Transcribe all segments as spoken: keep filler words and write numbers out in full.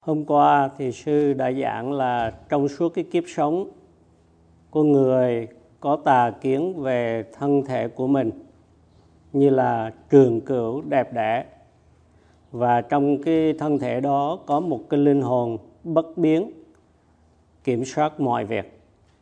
Hôm qua thì sư đã giảng là trong suốt cái kiếp sống của người có tà kiến về thân thể của mình, như là trường cửu đẹp đẽ, và trong cái thân thể đó có một cái linh hồn bất biến kiểm soát mọi việc.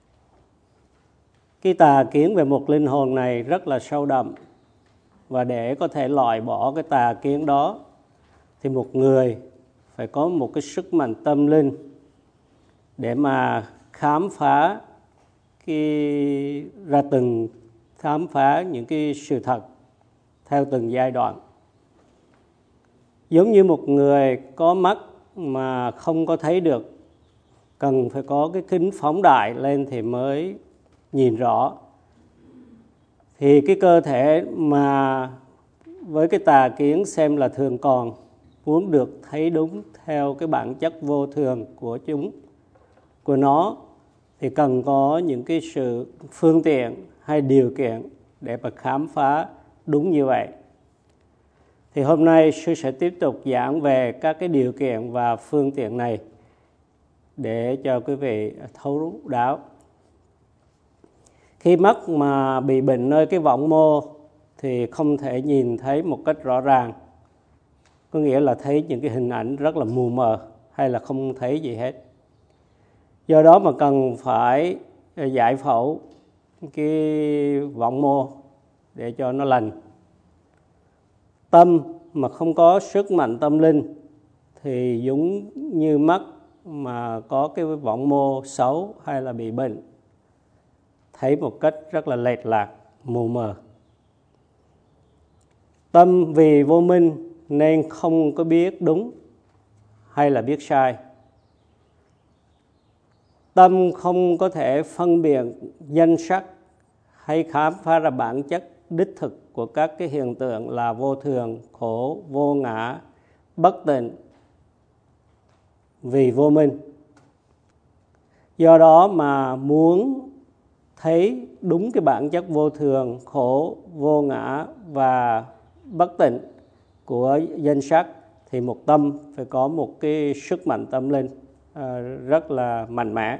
Cái tà kiến về một linh hồn này rất là sâu đậm, và để có thể loại bỏ cái tà kiến đó thì một người phải có một cái sức mạnh tâm linh để mà khám phá cái ra từng khám phá những cái sự thật theo từng giai đoạn. Giống như một người có mắt mà không có thấy được, cần phải có cái kính phóng đại lên thì mới nhìn rõ. Thì cái cơ thể mà với cái tà kiến xem là thường còn, muốn được thấy đúng theo cái bản chất vô thường của chúng, của nó, thì cần có những cái sự phương tiện hay điều kiện để mà khám phá đúng như vậy. Thì hôm nay sư sẽ tiếp tục giảng về các cái điều kiện và phương tiện này để cho quý vị thấu đáo. Khi mắt mà bị bệnh nơi cái võng mô thì không thể nhìn thấy một cách rõ ràng, có nghĩa là thấy những cái hình ảnh rất là mù mờ hay là không thấy gì hết. Do đó mà cần phải giải phẫu cái võng mô để cho nó lành. Tâm mà không có sức mạnh tâm linh thì giống như mắt mà có cái võng mô xấu hay là bị bệnh, thấy một cách rất là lệch lạc, mù mờ. Tâm vì vô minh nên không có biết đúng hay là biết sai. Tâm không có thể phân biệt danh sắc hay khám phá ra bản chất đích thực của các cái hiện tượng là vô thường, khổ, vô ngã, bất tịnh vì vô minh. Do đó mà muốn thấy đúng cái bản chất vô thường, khổ, vô ngã và bất tịnh của danh sắc thì một tâm phải có một cái sức mạnh tâm linh à, rất là mạnh mẽ.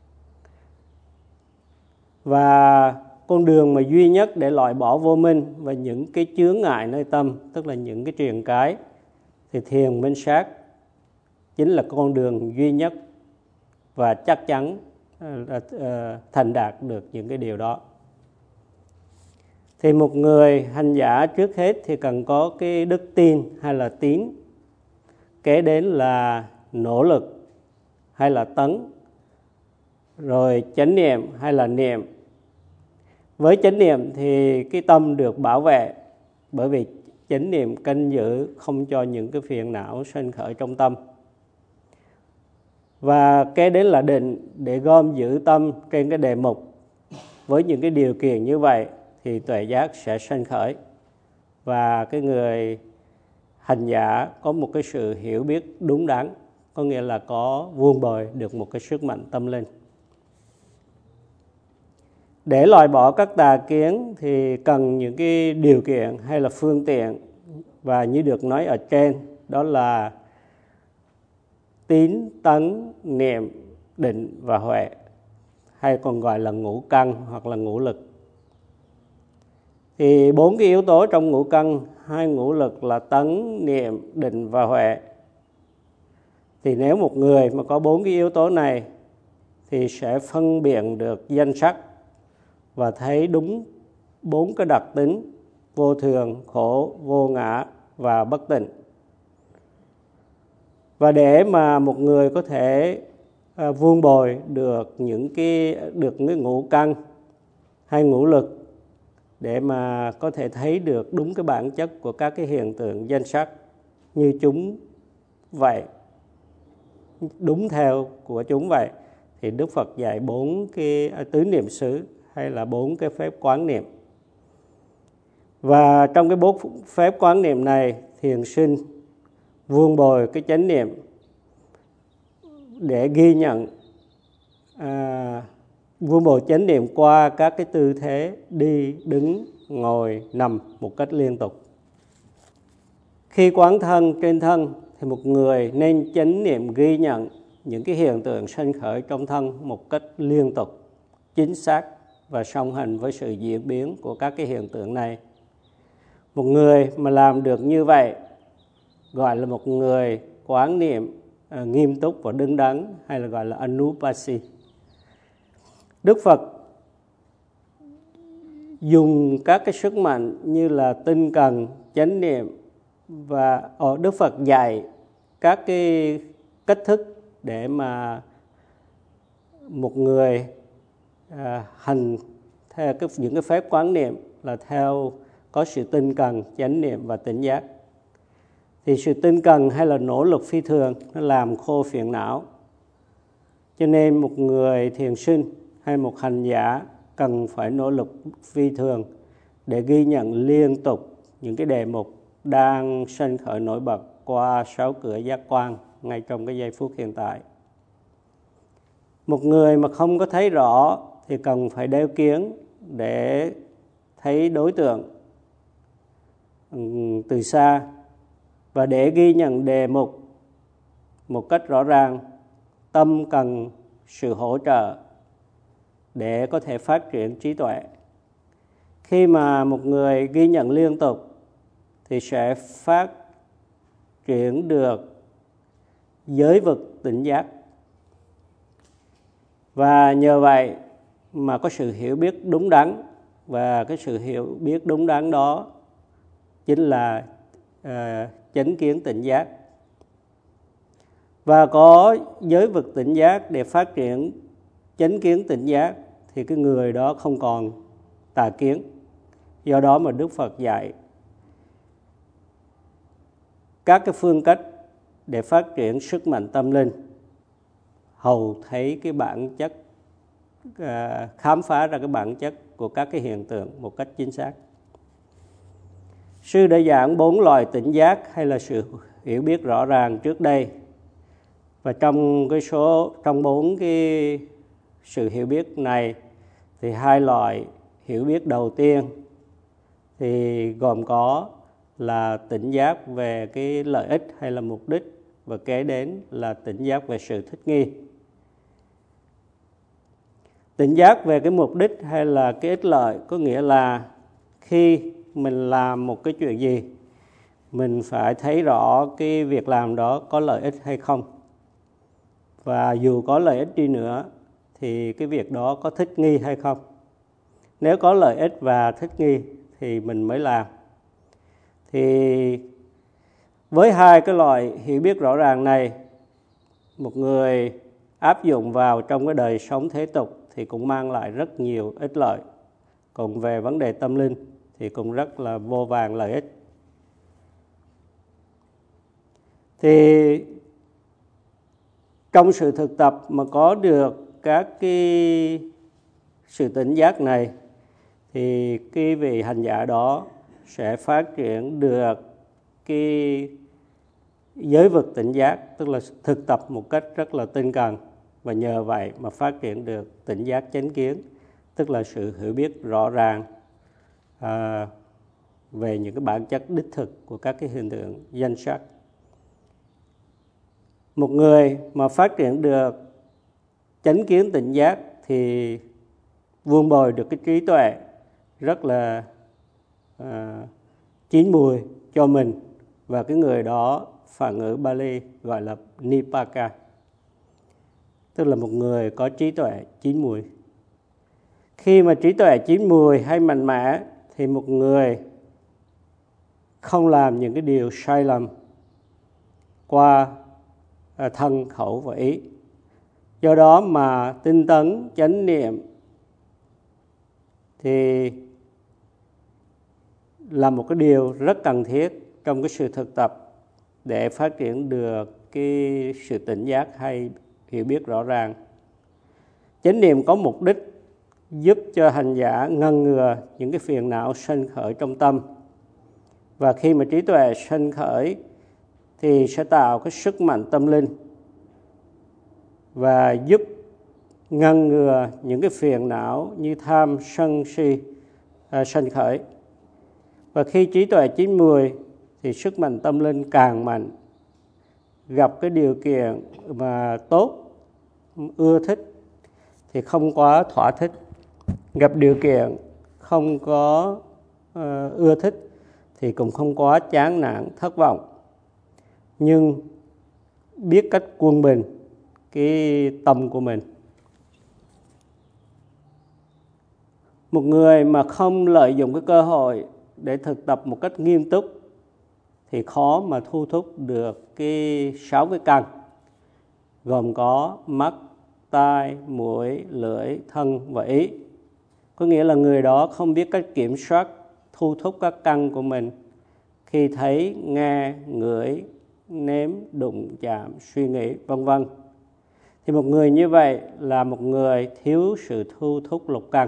Và con đường mà duy nhất để loại bỏ vô minh và những cái chướng ngại nơi tâm, tức là những cái triền cái, thì thiền minh sát chính là con đường duy nhất và chắc chắn thành đạt được những cái điều đó. Thì một người hành giả trước hết thì cần có cái đức tin hay là tín, kế đến là nỗ lực hay là tấn, rồi chánh niệm hay là niệm. Với chánh niệm thì cái tâm được bảo vệ, bởi vì chánh niệm canh giữ không cho những cái phiền não sinh khởi trong tâm. Và kế đến là định, để gom giữ tâm trên cái đề mục. Với những cái điều kiện như vậy thì tuệ giác sẽ sinh khởi, và cái người hành giả có một cái sự hiểu biết đúng đắn, có nghĩa là có vuông bồi được một cái sức mạnh tâm linh. Để loại bỏ các tà kiến thì cần những cái điều kiện hay là phương tiện, và như được nói ở trên, đó là tín, tấn, niệm, định và huệ, hay còn gọi là ngũ căn hoặc là ngũ lực. Thì bốn cái yếu tố trong ngũ căn, hai ngũ lực là tấn, niệm, định và huệ. Thì nếu một người mà có bốn cái yếu tố này thì sẽ phân biệt được danh sắc và thấy đúng bốn cái đặc tính vô thường, khổ, vô ngã và bất tịnh. Và để mà một người có thể à, vuông bồi được những cái được cái ngũ căn hay ngũ lực, để mà có thể thấy được đúng cái bản chất của các cái hiện tượng danh sắc như chúng vậy, đúng theo của chúng vậy, thì Đức Phật dạy bốn cái tứ niệm xứ hay là bốn cái phép quán niệm. Và trong cái bốn phép quán niệm này, thiền sinh vuông bồi cái chánh niệm để ghi nhận à, vuông bồi chánh niệm qua các cái tư thế đi, đứng, ngồi, nằm một cách liên tục. Khi quán thân trên thân thì một người nên chánh niệm ghi nhận những cái hiện tượng sanh khởi trong thân một cách liên tục, chính xác và song hành với sự diễn biến của các cái hiện tượng này. Một người mà làm được như vậy gọi là một người quán niệm uh, nghiêm túc và đứng đắn, hay là gọi là Anupasi. Đức Phật dùng các cái sức mạnh như là tinh cần, chánh niệm, và ở Đức Phật dạy các cái cách thức để mà một người à, hành theo cái, những cái phép quán niệm là theo có sự tinh cần, chánh niệm và tỉnh giác. Thì sự tinh cần hay là nỗ lực phi thường nó làm khô phiền não. Cho nên một người thiền sinh hay một hành giả cần phải nỗ lực phi thường để ghi nhận liên tục những cái đề mục đang sanh khởi nổi bật qua sáu cửa giác quan ngay trong cái giây phút hiện tại. Một người mà không có thấy rõ thì cần phải đeo kiếng để thấy đối tượng từ xa, và để ghi nhận đề mục một cách rõ ràng, tâm cần sự hỗ trợ để có thể phát triển trí tuệ. Khi mà một người ghi nhận liên tục thì sẽ phát triển được giới vực tỉnh giác. Và nhờ vậy mà có sự hiểu biết đúng đắn, và cái sự hiểu biết đúng đắn đó chính là uh, chánh kiến tỉnh giác. Và có giới vực tỉnh giác để phát triển chánh kiến tỉnh giác thì cái người đó không còn tà kiến. Do đó mà Đức Phật dạy các cái phương cách để phát triển sức mạnh tâm linh, hầu thấy cái bản chất, khám phá ra cái bản chất của các cái hiện tượng một cách chính xác. Sư đã giảng bốn loại tỉnh giác hay là sự hiểu biết rõ ràng trước đây. Và trong cái số trong bốn cái sự hiểu biết này thì hai loại hiểu biết đầu tiên thì gồm có là tỉnh giác về cái lợi ích hay là mục đích, và kế đến là tỉnh giác về sự thích nghi. Tỉnh giác về cái mục đích hay là cái ích lợi có nghĩa là khi mình làm một cái chuyện gì, mình phải thấy rõ cái việc làm đó có lợi ích hay không. Và dù có lợi ích đi nữa thì cái việc đó có thích nghi hay không. Nếu có lợi ích và thích nghi thì mình mới làm. Thì với hai cái loại hiểu biết rõ ràng này, một người áp dụng vào trong cái đời sống thế tục thì cũng mang lại rất nhiều ích lợi. Còn về vấn đề tâm linh thì cũng rất là vô vàn lợi ích. Thì trong sự thực tập mà có được các cái sự tỉnh giác này thì cái vị hành giả đó sẽ phát triển được cái giới vực tỉnh giác, tức là thực tập một cách rất là tinh cần, và nhờ vậy mà phát triển được tỉnh giác chánh kiến, tức là sự hiểu biết rõ ràng à, về những cái bản chất đích thực của các cái hiện tượng danh sắc. Một người mà phát triển được chánh kiến tỉnh giác thì vuông bồi được cái trí tuệ rất là à, chín mùi cho mình, và cái người đó phản ngữ Bali gọi là Nipaka, tức là một người có trí tuệ chín mùi. Khi mà trí tuệ chín mùi hay mạnh mẽ thì một người không làm những cái điều sai lầm qua thân, khẩu và ý. Do đó mà tinh tấn, chánh niệm thì là một cái điều rất cần thiết trong cái sự thực tập để phát triển được cái sự tỉnh giác hay hiểu biết rõ ràng. Chánh niệm có mục đích giúp cho hành giả ngăn ngừa những cái phiền não sanh khởi trong tâm. Và khi mà trí tuệ sanh khởi thì sẽ tạo cái sức mạnh tâm linh và giúp ngăn ngừa những cái phiền não như tham, sân, si à, sanh khởi. Và khi trí tuệ chín mùi thì sức mạnh tâm linh càng mạnh, gặp cái điều kiện mà tốt, ưa thích thì không quá thỏa thích, gặp điều kiện không có uh, ưa thích thì cũng không quá chán nản, thất vọng, nhưng biết cách quân bình cái tâm của mình. Một người mà không lợi dụng cái cơ hội để thực tập một cách nghiêm túc thì khó mà thu thúc được cái sáu cái căn, gồm có mắt, tai, mũi, lưỡi, thân và ý. Có nghĩa là người đó không biết cách kiểm soát, thu thúc các căn của mình khi thấy, nghe, ngửi, nếm, đụng, chạm, suy nghĩ, vân vân. Thì một người như vậy là một người thiếu sự thu thúc lục căn.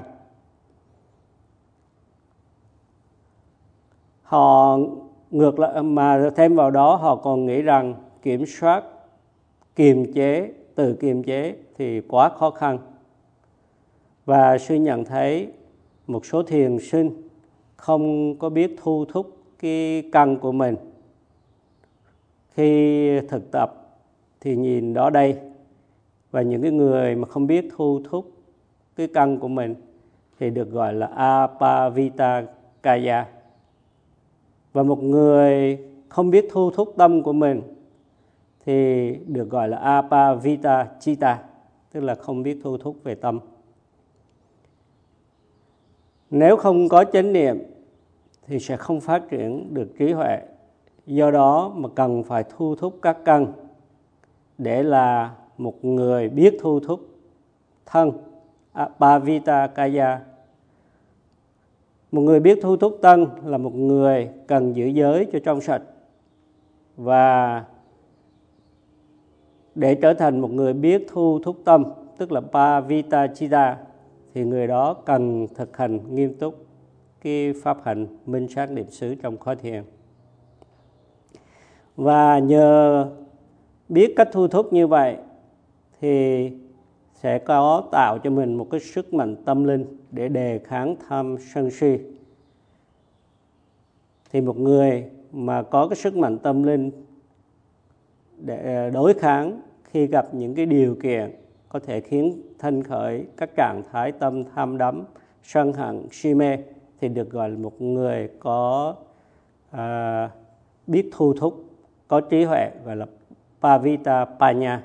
Họ ngược lại, mà thêm vào đó họ còn nghĩ rằng kiểm soát, kiềm chế, tự kiềm chế thì quá khó khăn. Và sư nhận thấy một số thiền sinh không có biết thu thúc cái căn của mình. Khi thực tập thì nhìn đó đây, và những cái người mà không biết thu thúc cái căn của mình thì được gọi là Apavita Kaya. Và một người không biết thu thúc tâm của mình thì được gọi là Apavita Chitta, tức là không biết thu thúc về tâm. Nếu không có chánh niệm thì sẽ không phát triển được trí huệ. Do đó mà cần phải thu thúc các căn để là một người biết thu thúc thân, Apavita Kaya. Một người biết thu thúc thân là một người cần giữ giới cho trong sạch. Và để trở thành một người biết thu thúc tâm, tức là Pavita Chitta, thì người đó cần thực hành nghiêm túc cái pháp hành minh sát niệm xứ trong khóa thiền. Và nhờ biết cách thu thúc như vậy thì sẽ có tạo cho mình một cái sức mạnh tâm linh để đề kháng tham sân si. Thì một người mà có cái sức mạnh tâm linh để đối kháng khi gặp những cái điều kiện có thể khiến thân khởi các trạng thái tâm tham đắm, sân hận, si mê thì được gọi là một người có à, biết thu thúc, có trí huệ, gọi là Pavita Panya.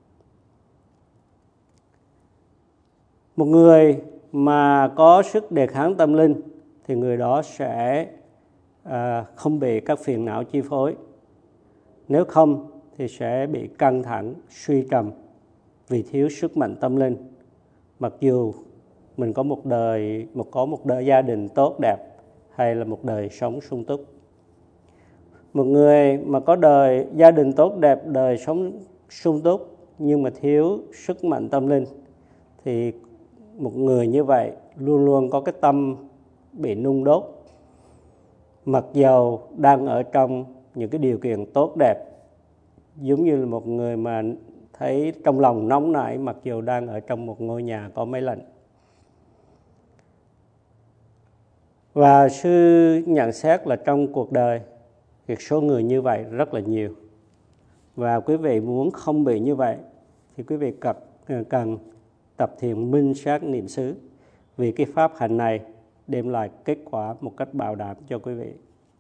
Một người mà có sức đề kháng tâm linh thì người đó sẽ à, không bị các phiền não chi phối. Nếu không thì sẽ bị căng thẳng, suy trầm vì thiếu sức mạnh tâm linh. Mặc dù mình có một đời, một có một đời gia đình tốt đẹp hay là một đời sống sung túc. Một người mà có đời gia đình tốt đẹp, đời sống sung túc nhưng mà thiếu sức mạnh tâm linh thì một người như vậy luôn luôn có cái tâm bị nung đốt. Mặc dầu đang ở trong những cái điều kiện tốt đẹp, giống như là một người mà thấy trong lòng nóng nảy mặc dù đang ở trong một ngôi nhà có máy lạnh. Và sư nhận xét là trong cuộc đời thì số người như vậy rất là nhiều. Và quý vị muốn không bị như vậy thì quý vị cần tập thiền minh sát niệm xứ, vì cái pháp hành này đem lại kết quả một cách bảo đảm cho quý vị.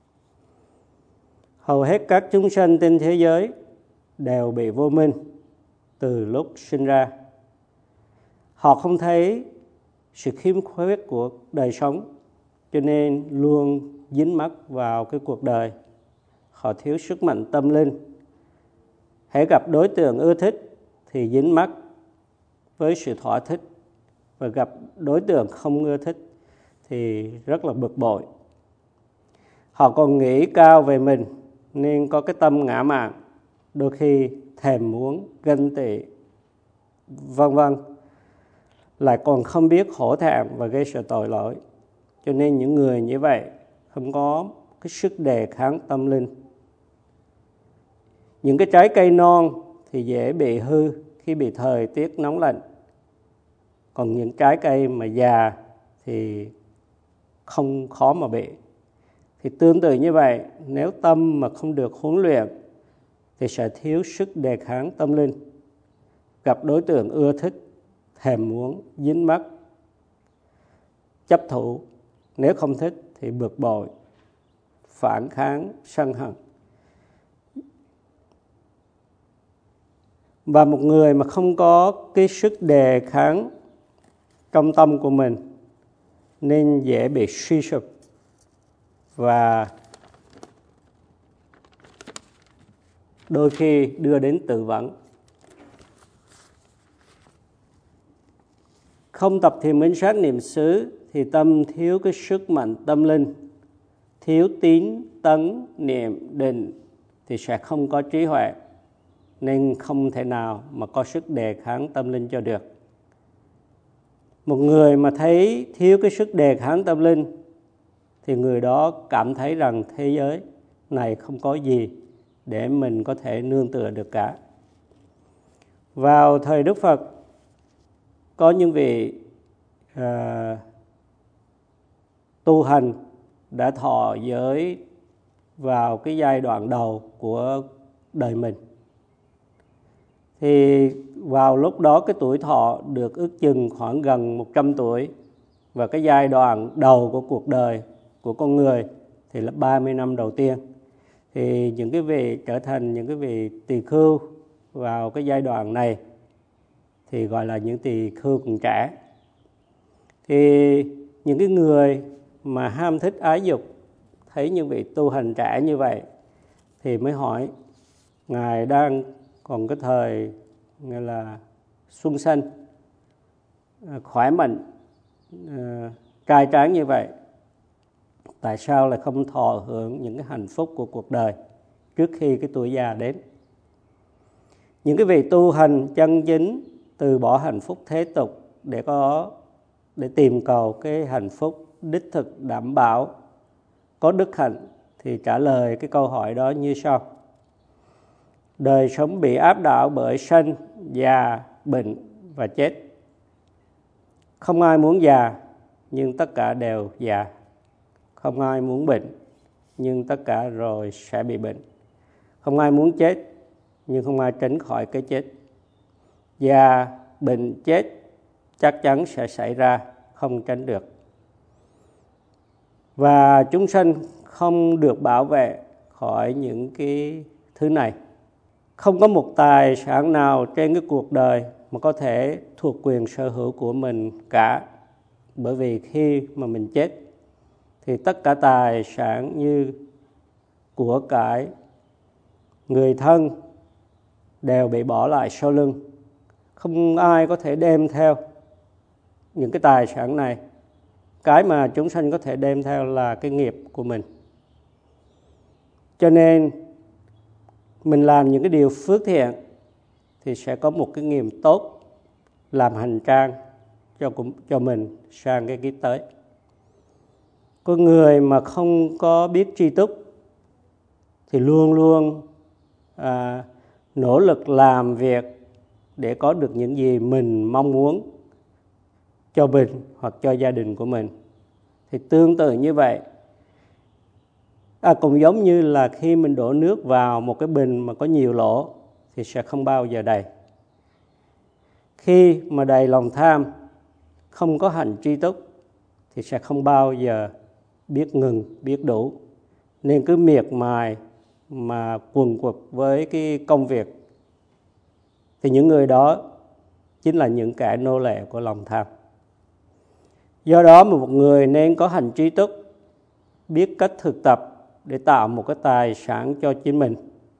Hầu hết các chúng sanh trên thế giới đều bị vô minh từ lúc sinh ra. Họ không thấy sự khiếm khuyết của đời sống, cho nên luôn dính mắc vào cái cuộc đời. Họ thiếu sức mạnh tâm linh. Hễ gặp đối tượng ưa thích thì dính mắc với sự thỏa thích, và gặp đối tượng không ưa thích thì rất là bực bội. Họ còn nghĩ cao về mình nên có cái tâm ngã mạn, đôi khi thèm muốn, ganh tị, vân vân, lại còn không biết hổ thẹn và gây sự tội lỗi. Cho nên những người như vậy không có cái sức đề kháng tâm linh. Những cái trái cây non thì dễ bị hư khi bị thời tiết nóng lạnh, còn những trái cây mà già thì không khó mà bị. Thì tương tự như vậy, nếu tâm mà không được huấn luyện thì sẽ thiếu sức đề kháng tâm linh. Gặp đối tượng ưa thích, thèm muốn, dính mắc, chấp thủ. Nếu không thích thì bực bội, phản kháng, sân hận. Và một người mà không có cái sức đề kháng trong tâm của mình nên dễ bị suy sụp và đôi khi đưa đến tự vẫn. Không tập thiền minh sát niệm xứ thì tâm thiếu cái sức mạnh tâm linh, thiếu tín, tấn, niệm, định thì sẽ không có trí huệ, nên không thể nào mà có sức đề kháng tâm linh cho được. Một người mà thấy thiếu cái sức đề kháng tâm linh thì người đó cảm thấy rằng thế giới này không có gì để mình có thể nương tựa được cả. Vào thời Đức Phật, có những vị uh, tu hành đã thọ giới vào cái giai đoạn đầu của đời mình. Thì vào lúc đó cái tuổi thọ được ước chừng khoảng gần một trăm tuổi, và cái giai đoạn đầu của cuộc đời của con người thì là ba mươi năm đầu tiên. Thì những cái vị trở thành những cái vị tỳ khưu vào cái giai đoạn này thì gọi là những tỳ khưu còn trẻ. Thì những cái người mà ham thích ái dục thấy những vị tu hành trẻ như vậy thì mới hỏi: Ngài đang còn cái thời gọi là xuân xanh, khỏe mạnh, trai tráng như vậy, tại sao lại không thọ hưởng những cái hạnh phúc của cuộc đời trước khi cái tuổi già đến? Những cái vị tu hành chân chính từ bỏ hạnh phúc thế tục để có để tìm cầu cái hạnh phúc đích thực đảm bảo có đức hạnh thì trả lời cái câu hỏi đó như sau: đời sống bị áp đảo bởi sanh, già, bệnh và chết. Không ai muốn già, nhưng tất cả đều già. Không ai muốn bệnh, nhưng tất cả rồi sẽ bị bệnh. Không ai muốn chết, nhưng không ai tránh khỏi cái chết. Già, bệnh, chết chắc chắn sẽ xảy ra, không tránh được. Và chúng sanh không được bảo vệ khỏi những cái thứ này. Không có một tài sản nào trên cái cuộc đời mà có thể thuộc quyền sở hữu của mình cả. Bởi vì khi mà mình chết thì tất cả tài sản như của cải, người thân đều bị bỏ lại sau lưng. Không ai có thể đem theo những cái tài sản này. Cái mà chúng sanh có thể đem theo là cái nghiệp của mình. Cho nên mình làm những cái điều phước thiện thì sẽ có một cái nghiệp tốt làm hành trang cho, cho mình sang cái kiếp tới. Con người mà không có biết tri túc thì luôn luôn à, nỗ lực làm việc để có được những gì mình mong muốn cho mình hoặc cho gia đình của mình. Thì tương tự như vậy, à, cũng giống như là khi mình đổ nước vào một cái bình mà có nhiều lỗ thì sẽ không bao giờ đầy. Khi mà đầy lòng tham, không có hành tri túc thì sẽ không bao giờ biết ngừng, biết đủ. Nên cứ miệt mài mà quần quật với cái công việc thì những người đó chính là những kẻ nô lệ của lòng tham. Do đó mà một người nên có hành trí túc, biết cách thực tập để tạo một cái tài sản cho chính mình.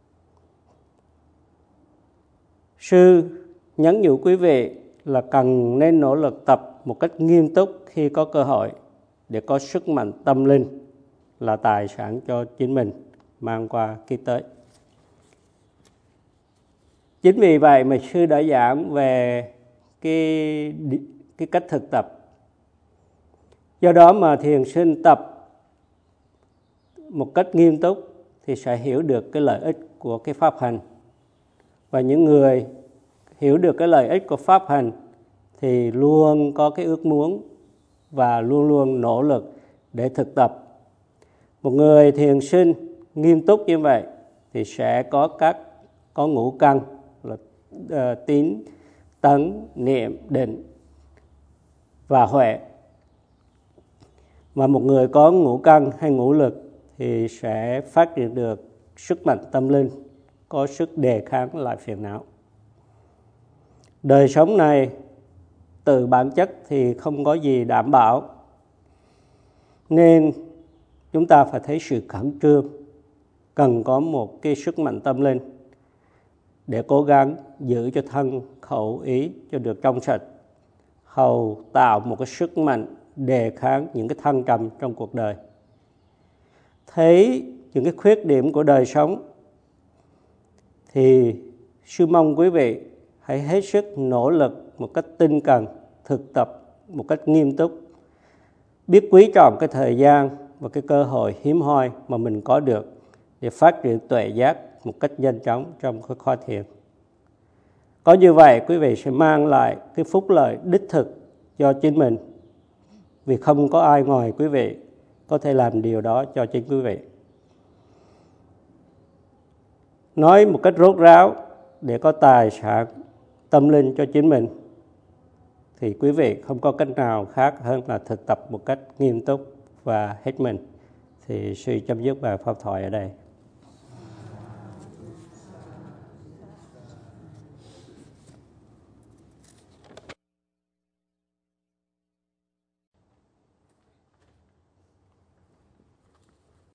Sư nhắn nhủ quý vị là cần nên nỗ lực tập một cách nghiêm túc khi có cơ hội để có sức mạnh tâm linh là tài sản cho chính mình mang qua kiếp tới. Chính vì vậy mà sư đã giảng về cái, cái cách thực tập. Do đó mà thiền sinh tập một cách nghiêm túc thì sẽ hiểu được cái lợi ích của cái pháp hành. Và những người hiểu được cái lợi ích của pháp hành thì luôn có cái ước muốn và luôn luôn nỗ lực để thực tập. Một người thiền sinh nghiêm túc như vậy thì sẽ có các có ngũ căn là uh, tín, tấn, niệm, định và huệ. Mà một người có ngũ căn hay ngũ lực thì sẽ phát triển được sức mạnh tâm linh, có sức đề kháng lại phiền não. Đời sống này từ bản chất thì không có gì đảm bảo, nên chúng ta phải thấy sự khẩn trương, cần có một cái sức mạnh tâm linh để cố gắng giữ cho thân, khẩu, ý cho được trong sạch, hầu tạo một cái sức mạnh đề kháng những cái thăng trầm trong cuộc đời. Thấy những cái khuyết điểm của đời sống thì sư mong quý vị hãy hết sức nỗ lực một cách tinh cần, thực tập một cách nghiêm túc, biết quý trọng cái thời gian và cái cơ hội hiếm hoi mà mình có được để phát triển tuệ giác một cách nhanh chóng trong cái khóa thiền. Có như vậy, quý vị sẽ mang lại cái phúc lợi đích thực cho chính mình, vì không có ai ngoài quý vị có thể làm điều đó cho chính quý vị. Nói một cách rốt ráo, để có tài sản tâm linh cho chính mình thì quý vị không có cách nào khác hơn là thực tập một cách nghiêm túc và hết mình. Thì sư chấm dứt bài pháp thoại ở đây.